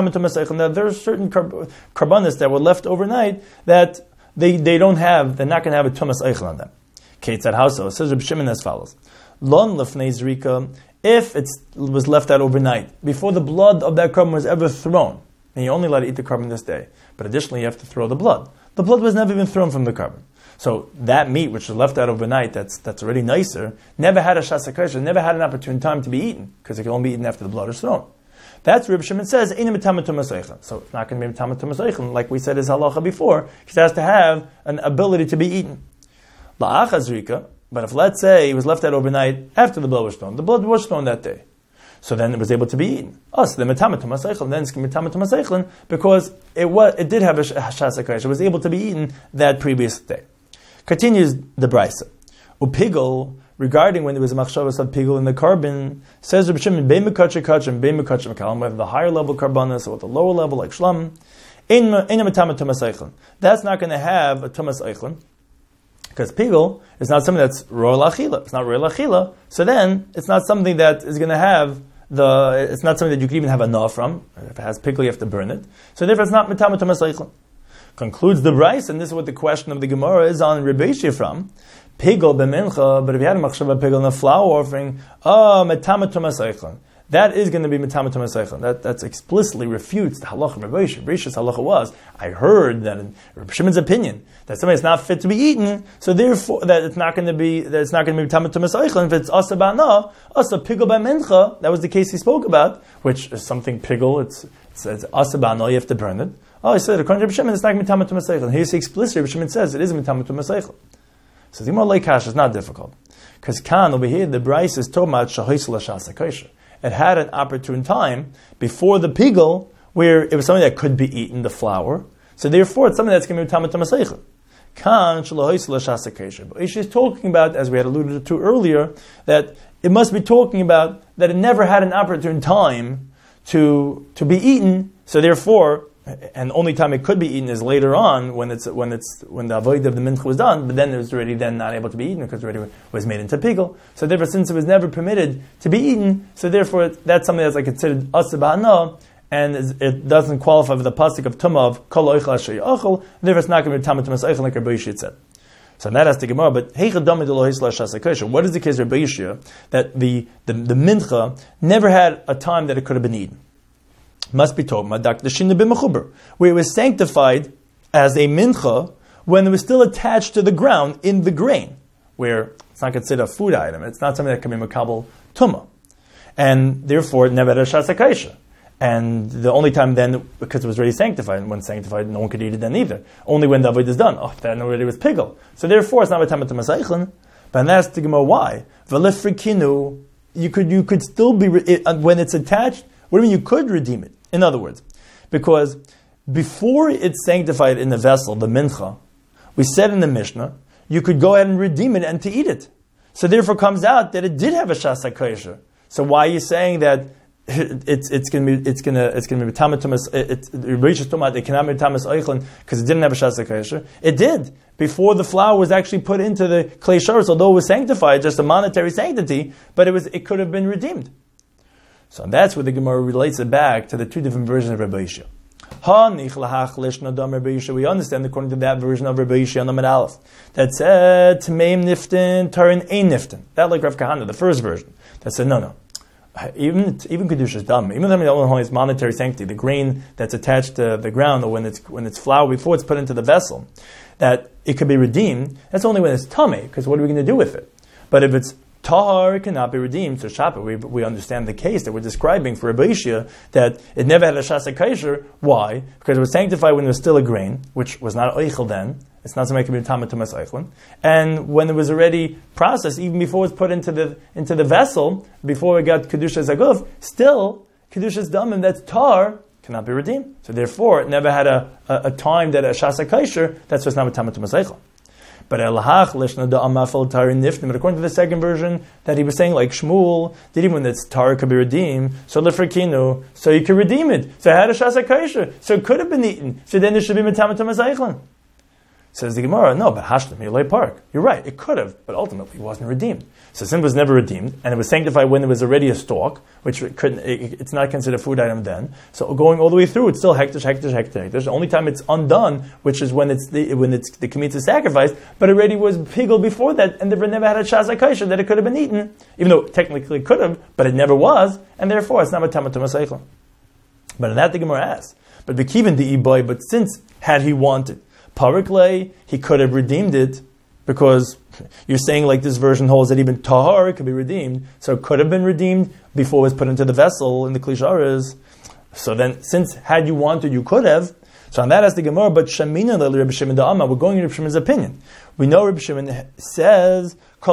Speaker 1: carbonas that were left overnight that they don't have, they're not going to have a tumas eichel on them. Ketzad Hauso, it says Reb Shimon as follows. Lon lefnei zrika, if it was left out overnight, before the blood of that carbon was ever thrown, and you only allowed to eat the carbon this day, but additionally you have to throw the blood. The blood was never even thrown from the carbon. So that meat, which was left out overnight, that's already nicer, never had a shasa kosher, never had an opportune time to be eaten, because it can only be eaten after the blood is thrown. That's what Reb Shimon says, so it's not going to be mitamat tumas, like we said is halacha before, because it has to have an ability to be eaten. La'achazrika, but if let's say it was left out overnight after the blood was thrown, the blood was thrown that day, so then it was able to be eaten. So the mitamat tumas, then it's mitamat tumas because it did have a shasa kosher, it was able to be eaten that previous day. Continues the brayso. Upigel, regarding when there was a machshavas of pigel in the carbon, says Reb Shimon, be'mekach kach and be'mekach mekalim, whether the higher level carbonas or the lower level like shlam, that's not going to have a tumas eichlin, because pigel is not something that's royal achila. It's not royal achila, so then it's not something that is going to have it's not something that you could even have a na from. If it has pigel, you have to burn it. So therefore it's not mitamat tumas eichlin. Concludes the brayso, and this is what the question of the Gemara is on Rebbe Yishia from. Pigel b'mincha, but if you had a machshava pigel in a flour offering, metamat tumas eichlin. That is going to be metamat tumas eichlin. That's explicitly refutes the halacha of Rebbe Yishia. Rebbe Yishia's halacha was, I heard that in Rebbe Shimon's opinion, that something is not fit to be eaten, so therefore that it's not going to be metamat tumas eichlin. If it's asa ba'na, asa pigel b'mincha, that was the case he spoke about, which is something pigel, it's asa ba'na, you have to burn it. Oh, he said, according to Rebbe Shimon, it's not mitamat tumas eichlin. Here's explicitly, Rebbe Shimon says, it is mitamat tumas eichlin. So the Gemara like Kash is not difficult. Because Khan, over here, the brayso is tomat shahois l'shasa kosher. It had an opportune time before the pigel, where it was something that could be eaten, the flour. So therefore, it's something that's going to be mitamat tumas eichlin. Khan shahois l'shasa kosher. But she's talking about, as we had alluded to earlier, that it must be talking about that it never had an opportune time to be eaten. So therefore, and the only time it could be eaten is later on when the avoid of the mincha was done, but then it was already then not able to be eaten because it already was made into pigel. So therefore, since it was never permitted to be eaten, so therefore that's something that's like considered asa b'hana, and it doesn't qualify for the pasuk of tumah of kol oichel asher yachol. Therefore, it's not going to be tamat tumas eichlin like Rebbe Yishia said. So that has to Gemara. But heicha dami de lo hisla shasa kosher. What is the case of Rebbe Yishia that the mincha never had a time that it could have been eaten? Must be told, where it was sanctified as a mincha when it was still attached to the ground in the grain, where it's not considered a food item. It's not something that can be makabel tumah, and therefore it never had a shasa kosher. And the only time then, because it was already sanctified, and when sanctified, no one could eat it then either. Only when the avoid is done. Oh, then already was pigel. So therefore, it's not a tamat tumas eichlin. But that's the Gemara why. V'lefrikinu, you could still be when it's attached. What do you mean you could redeem it? In other words, because before it's sanctified in the vessel, the mincha, we said in the Mishnah, you could go ahead and redeem it and to eat it. So therefore comes out that it did have a shasa kosher. So why are you saying that it's going to be tamatumas. It cannot be tamas eichlin because it didn't have a shasa kaisher. It did before the flour was actually put into the clay sharis, although it was sanctified, just a monetary sanctity, but it could have been redeemed. So that's where the Gemara relates it back to the two different versions of Rabbi Yishia. We understand according to that version of Rabbi Yishia on the Aleph that said Tmeim Niftin, Tarin Ein Niftin. That like Rav Kahana, the first version, that said no. Even Kedusha's dam, even though it only has monetary sanctity, the grain that's attached to the ground, or when it's flour before it's put into the vessel, that it could be redeemed. That's only when it's tamei, because what are we going to do with it? But if it's tahar, it cannot be redeemed. So Shapa, we understand the case that we're describing for Rabbi Yishia, that it never had a shasa kaisher. Why? Because it was sanctified when it was still a grain, which was not oichel then. It's not something that can be tamei tumas eichlin. And when it was already processed, even before it was put into the vessel, before it got kedusha zaguf, still kedusha's damim that's tar cannot be redeemed. So therefore, it never had a time that a shasa kaisher. That's what's not tamei tumas eichlin. But according to the second version, that he was saying, like Shmuel, that even when it's tar could be redeemed, so lefrekinu, so you could redeem it. So it had a shasa kaisher, so it could have been eaten. So then there should be tamei tumas eichlin. Says the Gemara, no, but Hashlim Yolei Park. You're right, it could have, but ultimately it wasn't redeemed. So sin was never redeemed, and it was sanctified when there was already a stalk, which it's not considered a food item then. So going all the way through, it's still hektish. The only time it's undone, which is when the kemitza is sacrificed, but already was piggled before that, and never had a shasa kaisha that it could have been eaten, even though technically it could have, but it never was, and therefore it's not a tamei tumas eichlin. But in that the Gemara asks, but b'kivin the iboy, but since had he wanted Pariklei, he could have redeemed it, because you're saying like this version holds that even tahar could be redeemed, so it could have been redeemed before it was put into the vessel in the klisharas. So then, since had you wanted, you could have. So on that as the Gemara, but Shamina Rabbi Shimon da'ama, we're going in Rabbi Shimon's opinion. We know Rabbi Shimon says,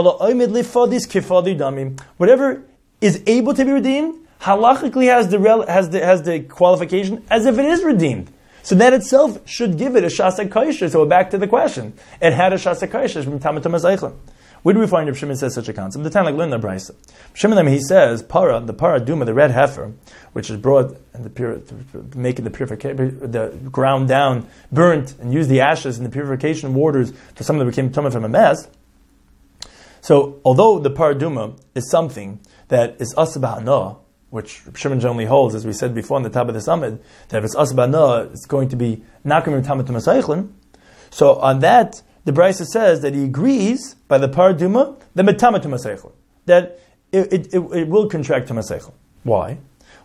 Speaker 1: whatever is able to be redeemed, halachically has the qualification as if it is redeemed. So that itself should give it a shasa kaisher. So we're back to the question. It had a shasa kaisher from tamei tumas eichlin. Where do we find Reb Shimon says such a concept? The time like learn the brayso. Shimon he says the para duma, the red heifer, which is brought and making the purification, the ground down, burnt, and use the ashes in the purification waters for something that became tumah from a mess. So although the para duma is something that is asabah hana, which Shimon generally holds, as we said before in the top of the summit, that if it's asbana, it's going to be not going to be tamei tumas eichlin. So on that, the Brisa says that he agrees by the paraduma the tamei tumas eichlin, that it will contract tumas eichlin. Why?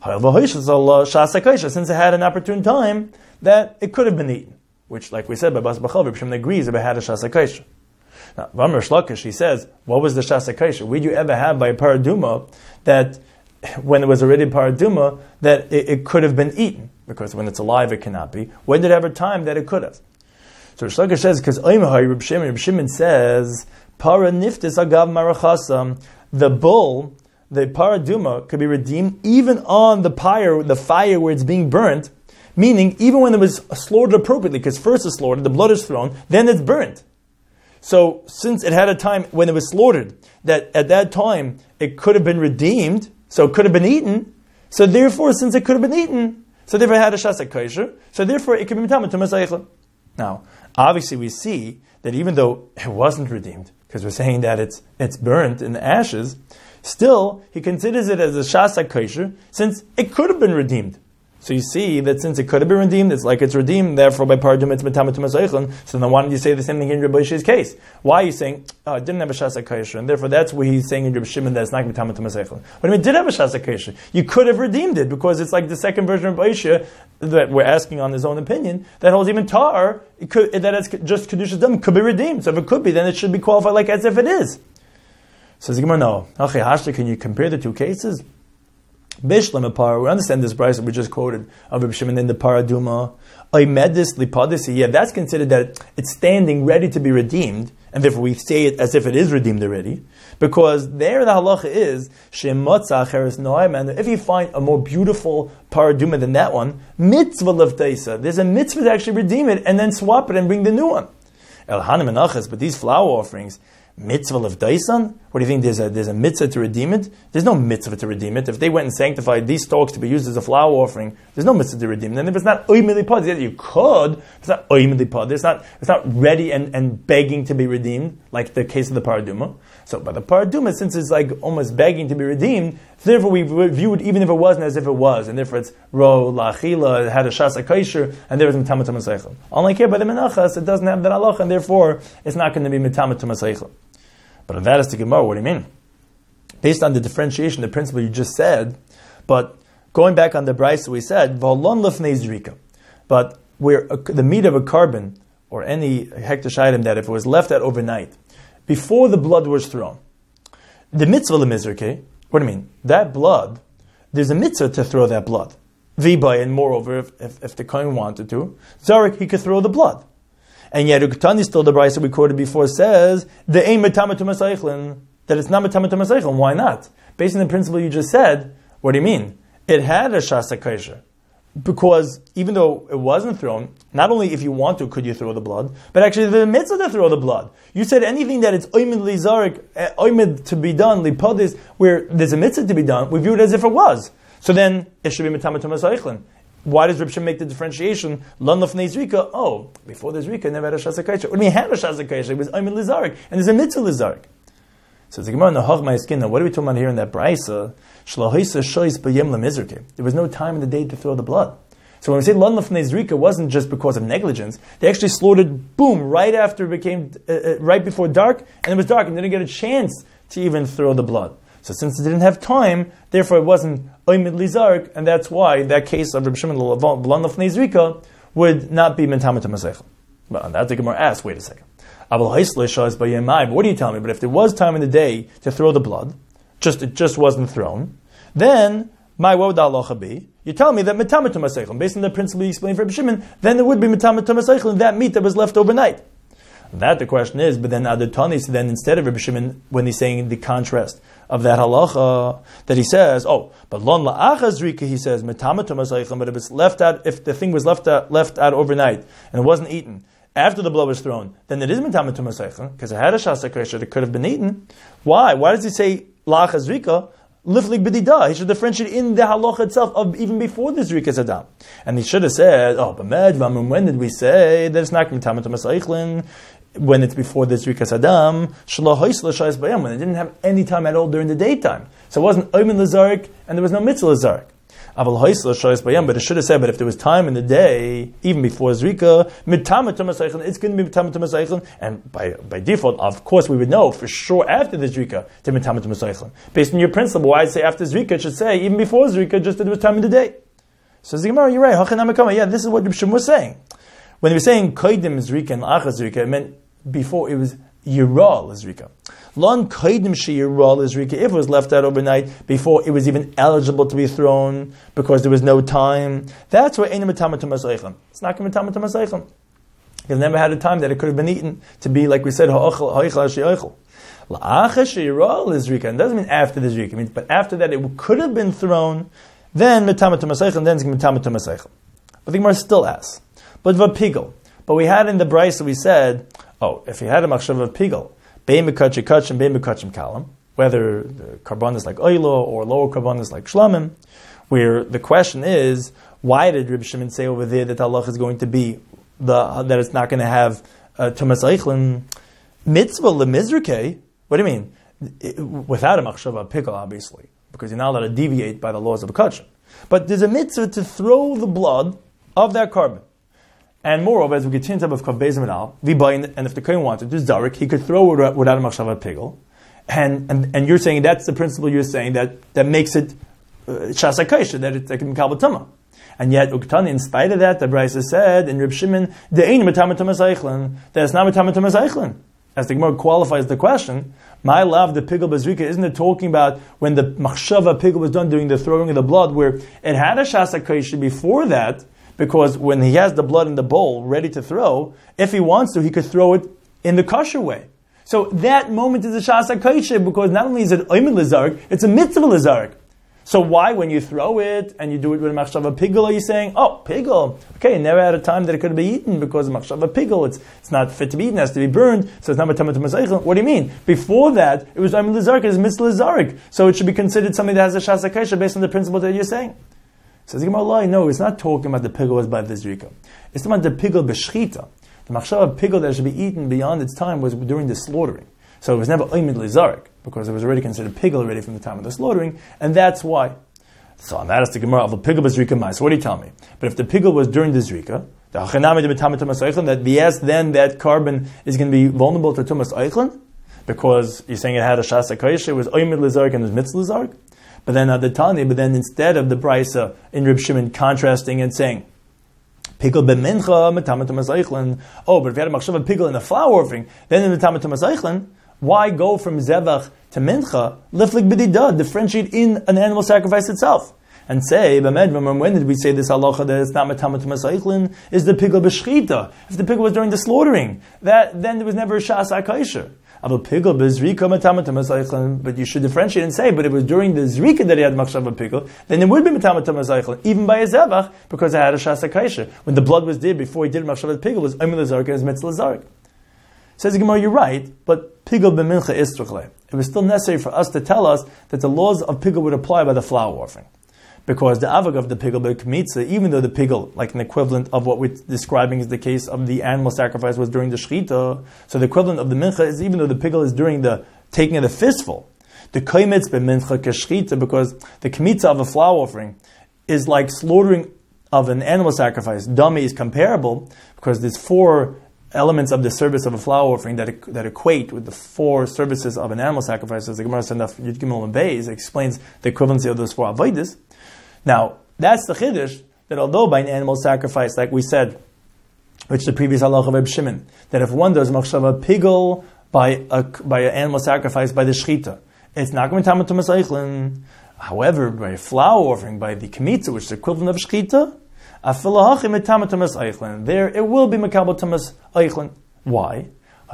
Speaker 1: Since it had an opportune time that it could have been eaten, which, like we said, by Bas B'chal, Shimon agrees if it had a shasa kaisha. Now, V'amar Shlakish, he says, what was the shasa kaisha? Would you ever have by a paraduma that when it was already paraduma, that it could have been eaten? Because when it's alive, it cannot be. When did it have a time that it could have? So Shlakish says, because Reb Shimon says, para niftis agav marachasam, the bull, the paraduma, could be redeemed even on the fire where it's being burnt, meaning even when it was slaughtered appropriately, because first it's slaughtered, the blood is thrown, then it's burnt. So since it had a time when it was slaughtered, that at that time it could have been redeemed, so it could have been eaten. So therefore, since it could have been eaten, so therefore it had a shasa kaisher. So therefore, it could be tamei tumas eichlin. Now, obviously, we see that even though it wasn't redeemed, because we're saying that it's burnt in the ashes, still he considers it as a shasa kaisher since it could have been redeemed. So you see that since it could have been redeemed, it's like it's redeemed, therefore by paradum it's tamei tumas eichlin. So then why don't you say the same thing in Rabbi Yishi's case? Why are you saying, it didn't have a shasa kaisher, and therefore that's where he's saying in Rabbi Shimon that it's not going to be tamei tumas eichlin. But I mean, it did have a shasa kaisher. You could have redeemed it, because it's like the second version of Rabbi Yishia that we're asking on his own opinion, that holds even tar, that it's just Kedusha's dam, could be redeemed. So if it could be, then it should be qualified like as if it is. Says the Gemara, no. Can you compare the two cases? Bishlam apar, we understand this price that we just quoted of Reb Shimon in the paraduma. Oimedis lipadisi, yeah, that's considered that it's standing ready to be redeemed, and therefore we say it as if it is redeemed already, because there the halacha is shemotza cheres noam, and if you find a more beautiful paraduma than that one, mitzvah levdaisa, there's a mitzvah to actually redeem it and then swap it and bring the new one. El hanim and achas, but these flower offerings, mitzvah levdaisan, What do you think? There's a mitzvah to redeem it? There's no mitzvah to redeem it. If they went and sanctified these stalks to be used as a flower offering, there's no mitzvah to redeem it. And if it's not oimili pod, you could. It's not oimili pod. It's not ready and begging to be redeemed, like the case of the paraduma. So, by the paraduma, since it's like almost begging to be redeemed, therefore we view it even if it wasn't as if it was, and therefore it's ro lachila, it had a shasa kaisher, and there was mitama tumaseichel. Unlike here by the menachas, it doesn't have that halacha, and therefore it's not going to be mitama tumaseichel. But if that is the Gemara, what do you mean? Based on the differentiation, the principle you just said, but going back on the brisa, we said v'alon lefnei zrika, but where the meat of a carbon or any hektish item that if it was left out overnight, before the blood was thrown, the mitzvah lemizrike, what do you mean? That blood, there's a mitzvah to throw that blood. V'bay, and moreover, if the kohen wanted to, Zarek, he could throw the blood. And yet, Uktani, still the brisa we quoted before, says, the aim metama tumasaychlin, that it's not metama tumasaychlin. Why not? Based on the principle you just said, what do you mean? It had a shasa kaisha. Because even though it wasn't thrown, not only if you want to could you throw the blood, but actually the mitzvah to throw the blood. You said anything that it's oimid lizarik, oimid to be done, lipodis, where there's a mitzvah to be done, we view it as if it was. So then it should be metama tumasaychlin. Why does Reb Shimon make the differentiation? Lon lefnei zrika. Oh, before the zrika, never had a shasa kaisha. What do you mean had a shasa kaisha? It was oimid lizarik, and there's a mitzvah lizarik. So the Gemara in the Hachmai Skinna, what are we talking about here in that brisa? There was no time in the day to throw the blood. So when we say Lon lefnei zrika, it wasn't just because of negligence. They actually slaughtered, boom, right after it became, right before dark, and it was dark, and they didn't get a chance to even throw the blood. So since it didn't have time, therefore it wasn't oimid lizarik, and that's why that case of Reb Shimon Lon lefnei zrika would not be mentama tumaseichel. But on that the Gemara asks, wait a second. But what do you tell me? But if there was time in the day to throw the blood, it just wasn't thrown, then what would the halacha be? You tell me that metama tumaseichel, based on the principle you explained for Reb Shimon, then there would be metama tumaseichel in that meat that was left overnight. That the question is, but then Adatani, so then instead of Reb Shimon, when he's saying the contrast of that halacha, that he says, but lon la'achas rika, he says, metama tumaseichel, but if it's left out, if the thing was left out overnight, and it wasn't eaten, after the blood was thrown, then it is metama tumaseichel, because it had a shasa kaisha, it could have been eaten. Why? Why does he say la'achas rika? Liflik b'dida. He should differentiate in the halacha itself of even before the zrikas adam. And he should have said, when did we say that it's not metama tumaseichel? When it's before the zrikas adam, when it didn't have any time at all during the daytime. So it wasn't oimin lazarik, and there was no mitzvah lazarik. But it should have said, but if there was time in the day, even before zrika, metama tumaseichel, it's going to be metama tumaseichel, and by default, of course, we would know for sure after the zrika to metama tumaseichel. Based on your principle, why I say after zrika, it should say even before zrika, just that there was time in the day. So the Gemara, you're right. Yeah, this is what Reb Shimon was saying. When he was saying koidim zrika and achas zrika, it meant before it was yiral zrika. Lon koidim sheyiral zrika, if it was left out overnight before it was even eligible to be thrown because there was no time, that's why ain't metama tumaseichel. It's not metama tumaseichel. Because it never had a time that it could have been eaten to be like we said ha'ochel sheyochel. La'achas sheyiral zrika, and doesn't mean after the zrika, it means but after that it could have been thrown, then metama tumaseichel, and then it's metama tumaseichel. But the Gemara still asks, but v'pigel. But we had in the brisa we said, if you had a machshav of pigel, bein mekachim kachim, bein mekachim kalam, whether the carbon is like oilo or lower carbon is like shlamim, where the question is, why did Reb Shimon say over there that Allah is going to be that it's not going to have tumas eichlin mitzvah lemizrike? What do you mean? Without a machshav of pigel, obviously, because you're not allowed to deviate by the laws of a kachim. But there's a mitzvah to throw the blood of that carbon. And moreover, as we continue to have Kav Beis Al, and if the kohen wanted to Zarek, he could throw it without a machshava pigel. And you're saying that's the principle you're saying that makes it shasa kaisha, that it's like mikabel tama. And yet Uktani, in spite of that, the brisa said in Reb Shimon, the ein metama tumaseichlen, that it's not metama tumaseichlen. As the Gemara qualifies the question, my love, the pigel bezrika, isn't it talking about when the machshava pigel was done during the throwing of the blood, where it had a shasa kaisha before that? Because when he has the blood in the bowl ready to throw, if he wants to, he could throw it in the kosher way. So that moment is a shasa kaisha, because not only is it oimid lizarik, it's a mitzvah lizarik. So why, when you throw it and you do it with a machshava pigel, are you saying, oh, pigel, okay, never had a time that it could be eaten because of machshava pigel, it's not fit to be eaten, it has to be burned, so it's not matama tumas eichlin. What do you mean? Before that, it was amil lizarik, it's mitzvah lizarik, so it should be considered something that has a shas akaisha based on the principle that you're saying. Says the Gemara, no, it's not talking about the pigel was by the zrika. It's talking about the pigel b'shchita. The machshava pigel that should be eaten beyond its time was during the slaughtering. So it was never oimid lizarik, because it was already considered pigel already from the time of the slaughtering, and that's why. So on that is the Gemara of the pigel b'zrika mai. So what do you tell me? But if the pigel was during the zrika, the hachanami de b'tamat tumas eichlin, that yes, then that carbon is going to be vulnerable to tumas eichlin, because you're saying it had a shas akayish, it was oimid lizarik and it was mitzvah lizarik. But then instead of the brisa in Reb Shimon contrasting and saying, pigel b'mincha metamat tumas eichlin. Oh, but if you had a machshava pigel in the flour offering, then in metamat tumas eichlin, why go from zevach to mincha, liflik b'didah, differentiate in an animal sacrifice itself? And say, when did we say this halacha that it's not metamat tumas eichlin? Is the pigel b'shchita? If the pigel was during the slaughtering, then there was never a shas akaisher. But you should differentiate and say, but it was during the zrika that he had machshava pigel, then it would be metamat tumas eichlin, even by a zevach, because it had a shas akaisher. When the blood was did before he did machshava pigel, it was oimel lizarik and his mitzvah lizarik. Says the Gemara, you're right, but pigel b'mincha istruchle. It was still necessary for us to tell us that the laws of pigel would apply by the flour offering. Because the avog of the pigel b'kmitza, even though the pigel, like an equivalent of what we're describing is the case of the animal sacrifice was during the shechita, so the equivalent of the mincha is even though the pigel is during the taking of the fistful. The kaimitz b'mincha k'shechita, because the kmitza of a flour offering is like slaughtering of an animal sacrifice. Dummy is comparable because there's 4 elements of the service of a flour offering that equate with the 4 services of an animal sacrifice. As the Gemara said, Yud Gimel and Beis explains the equivalency of those 4 avodas. Now, that's the chiddush, that although by an animal sacrifice, like we said, which the previous halacha of Reb Shimon, that if one does machshava pigel by an animal sacrifice by the shechita, it's not going to be metamat tumas eichlin. However, by a flour offering, by the kmitza, which is the equivalent of shechita, there it will be makabel tumas eichlin. Why?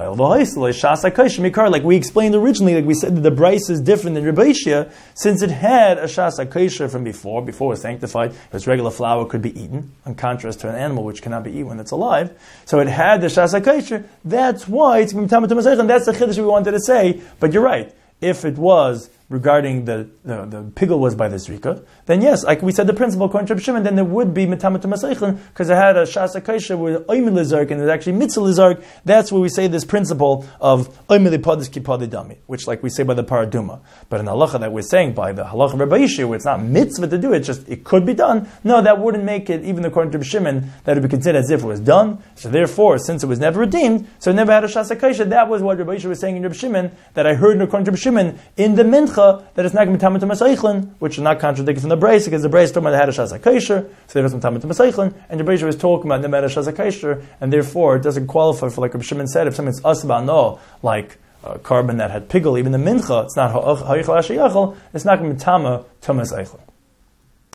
Speaker 1: Like we explained originally, like we said that the brisa is different than Rebbe Ishia, since it had a shas akaisha from before it was sanctified, its regular flour could be eaten, in contrast to an animal which cannot be eaten when it's alive. So it had the shas akaisha, that's why it's mitamat tumas eichlin. That's the chiddush we wanted to say, but you're right. If it was regarding the pigel was by the zrika, then yes, like we said the principle according to Reb Shimon, then there would be metamat tumas eichlin because it had a shas akaisha with oimel lizarik and it was actually mitzvah lizarik. That's where we say this principle of oimel lipadis kipadi dami, which like we say by the paraduma. But in the halacha that we're saying by the halacha of Rebbe Ishia, where it's not mitzvah to do it, just it could be done. No, that wouldn't make it, even according to Reb Shimon, that it would be considered as if it was done. So therefore, since it was never redeemed, so it never had a shas akaisha. That was what Rebbe Ishia was saying in Reb Shimon, that I heard according to Reb Shimon in the mincha, that it's not going to be mitamat tumas eichlin, which is not contradicted from the brayse, because the brayse is talking about the had a shas akaisher, so there was mitamat tumas eichlin, and the brayse was talking about the had a shas akaisher, and therefore it doesn't qualify for, like Reb Shimon said, if something's asba no, like carbon that had pigel, even the mincha, it's not ha'yichal ashayachal, it's not going to be mitamat tumas eichlin.